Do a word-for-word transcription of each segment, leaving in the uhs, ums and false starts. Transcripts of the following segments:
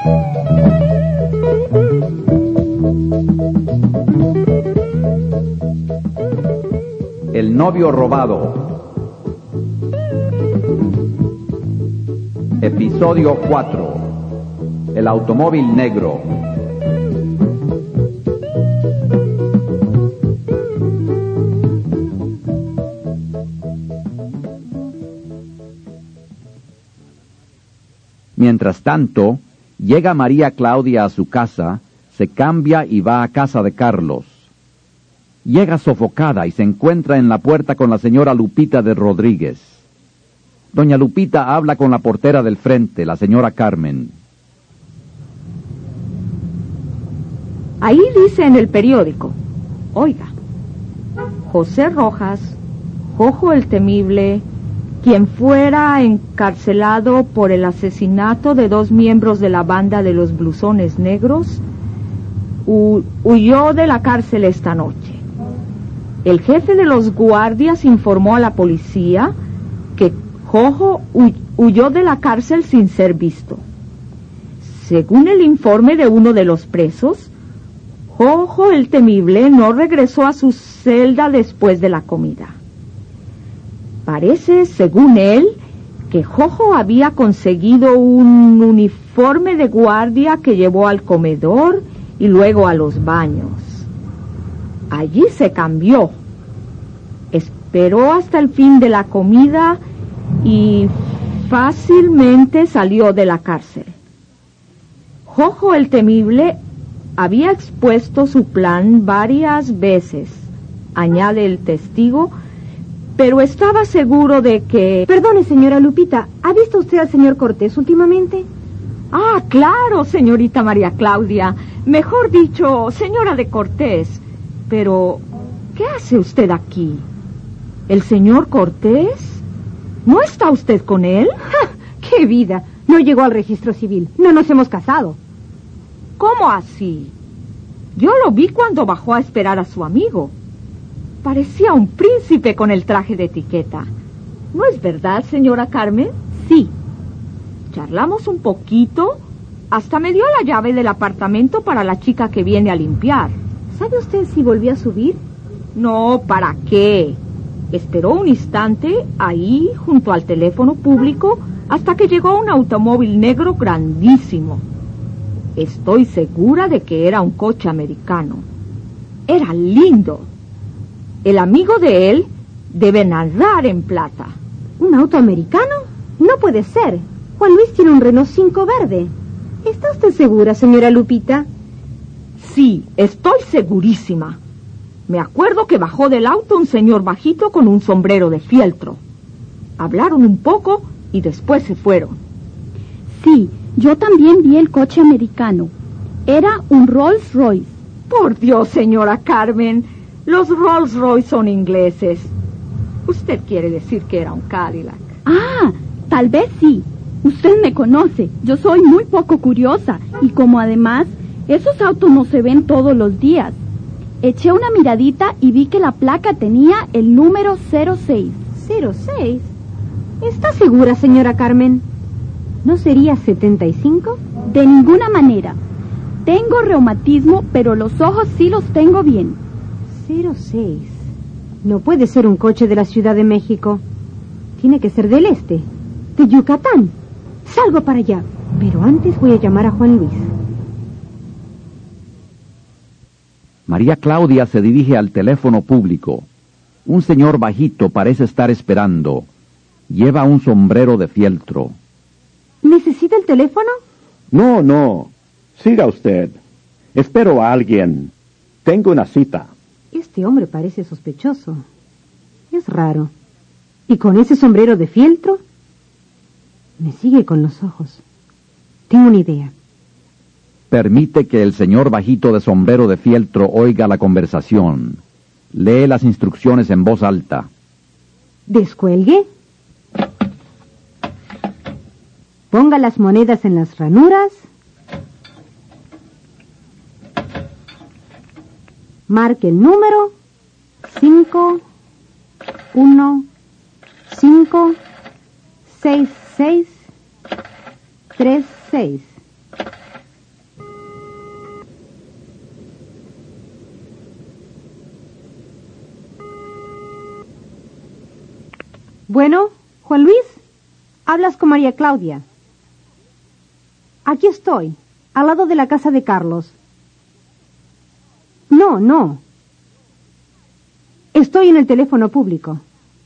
El novio robado. Episodio cuatro. El automóvil negro. Mientras tanto, llega María Claudia a su casa, se cambia y va a casa de Carlos. Llega sofocada y se encuentra en la puerta con la señora Lupita de Rodríguez. Doña Lupita habla con la portera del frente, la señora Carmen. Ahí dice en el periódico, oiga, José Rojas, Jojo el Temible, quien fuera encarcelado por el asesinato de dos miembros de la banda de los Blusones Negros, hu- huyó de la cárcel esta noche. El jefe de los guardias informó a la policía que Jojo hu- huyó de la cárcel sin ser visto. Según el informe de uno de los presos, Jojo el Temible no regresó a su celda después de la comida. Parece, según él, que Jojo había conseguido un uniforme de guardia que llevó al comedor y luego a los baños. Allí se cambió, esperó hasta el fin de la comida y fácilmente salió de la cárcel. Jojo el Temible había expuesto su plan varias veces, añade el testigo, pero estaba seguro de que... Perdone, señora Lupita, ¿ha visto usted al señor Cortés últimamente? Ah, claro, señorita María Claudia, mejor dicho, señora de Cortés. Pero, ¿qué hace usted aquí? ¿El señor Cortés? ¿No está usted con él? ¡Ja! ¡Qué vida! No llegó al registro civil. No nos hemos casado. ¿Cómo así? Yo lo vi cuando bajó a esperar a su amigo. Parecía un príncipe con el traje de etiqueta. ¿No es verdad, señora Carmen? Sí. Charlamos un poquito, hasta me dio la llave del apartamento para la chica que viene a limpiar. ¿Sabe usted si volvió a subir? No, ¿para qué? Esperó un instante ahí, junto al teléfono público, hasta que llegó un automóvil negro grandísimo. Estoy segura de que era un coche americano. Era lindo. El amigo de él debe nadar en plata. ¿Un auto americano? No puede ser. Juan Luis tiene un Renault cinco verde. ¿Está usted segura, señora Lupita? Sí, estoy segurísima. Me acuerdo que bajó del auto un señor bajito con un sombrero de fieltro. Hablaron un poco y después se fueron. Sí, yo también vi el coche americano. Era un Rolls Royce. Por Dios, señora Carmen, los Rolls Royce son ingleses. Usted quiere decir que era un Cadillac. Ah, tal vez sí. Usted me conoce. Yo soy muy poco curiosa. Y como además, esos autos no se ven todos los días. Eché una miradita y vi que la placa tenía el número cero seis. ¿cero seis? ¿Está segura, señora Carmen? ¿No sería setenta y cinco? De ninguna manera. Tengo reumatismo, pero los ojos sí los tengo bien. cero seis. No puede ser un coche de la Ciudad de México. Tiene que ser del este, de Yucatán. Salgo para allá, pero antes voy a llamar a Juan Luis. María Claudia se dirige al teléfono público. Un señor bajito parece estar esperando. Lleva un sombrero de fieltro. ¿Necesita el teléfono? No, no. Siga usted. Espero a alguien. Tengo una cita. Este hombre parece sospechoso. Es raro. ¿Y con ese sombrero de fieltro? Me sigue con los ojos. Tengo una idea. Permite que el señor bajito de sombrero de fieltro oiga la conversación. Lee las instrucciones en voz alta. Descuelgue. Ponga las monedas en las ranuras. Marque el número cinco, uno, cinco, seis, seis, tres, seis. Bueno, Juan Luis, hablas con María Claudia. Aquí estoy, al lado de la casa de Carlos. No, no. Estoy en el teléfono público.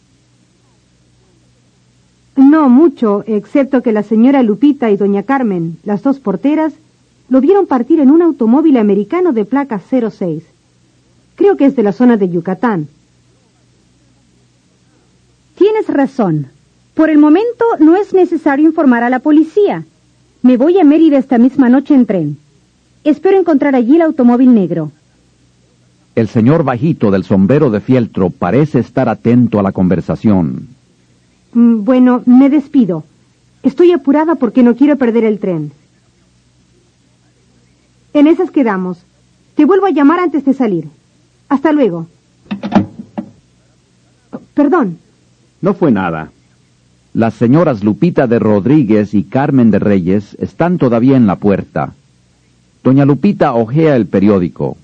No mucho, excepto que la señora Lupita y doña Carmen, las dos porteras, lo vieron partir en un automóvil americano de placa cero seis. Creo que es de la zona de Yucatán. Tienes razón. Por el momento no es necesario informar a la policía. Me voy a Mérida esta misma noche en tren. Espero encontrar allí el automóvil negro. El señor bajito del sombrero de fieltro parece estar atento a la conversación. Mm, Bueno, me despido. Estoy apurada porque no quiero perder el tren. En esas quedamos. Te vuelvo a llamar antes de salir. Hasta luego. Perdón. No fue nada. Las señoras Lupita de Rodríguez y Carmen de Reyes están todavía en la puerta. Doña Lupita hojea el periódico.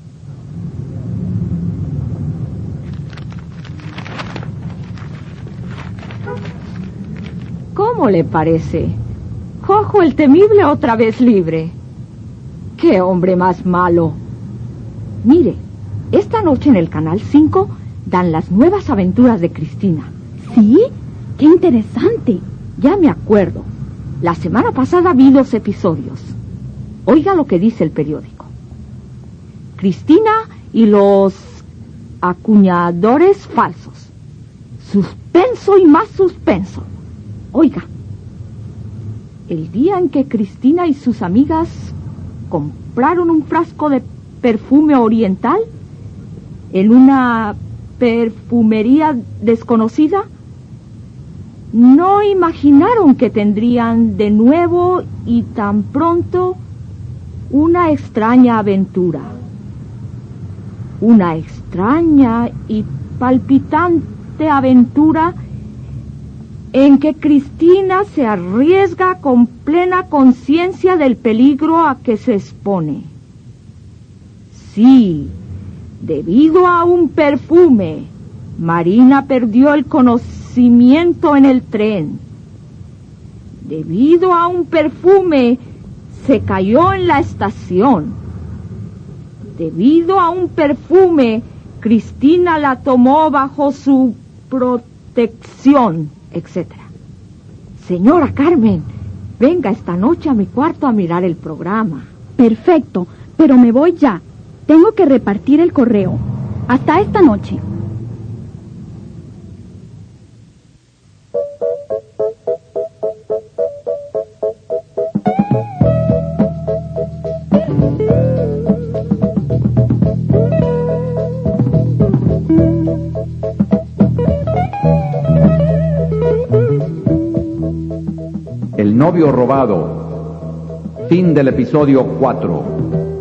¿Cómo le parece? Jojo el temible otra vez libre. ¡Qué hombre más malo! Mire, esta noche en el Canal cinco dan las nuevas aventuras de Cristina. ¿Sí? ¡Qué interesante! Ya me acuerdo. La semana pasada vi los episodios. Oiga lo que dice el periódico. Cristina y los acuñadores falsos. Suspenso y más suspenso. Oiga, el día en que Cristina y sus amigas compraron un frasco de perfume oriental en una perfumería desconocida, no imaginaron que tendrían de nuevo y tan pronto una extraña aventura. Una extraña y palpitante aventura en que Cristina se arriesga con plena conciencia del peligro a que se expone. Sí, debido a un perfume, Marina perdió el conocimiento en el tren. Debido a un perfume, se cayó en la estación. Debido a un perfume, Cristina la tomó bajo su protección, etcétera. Señora Carmen, venga esta noche a mi cuarto a mirar el programa. Perfecto, pero me voy ya. Tengo que repartir el correo. Hasta esta noche. El novio robado. Fin del episodio cuatro.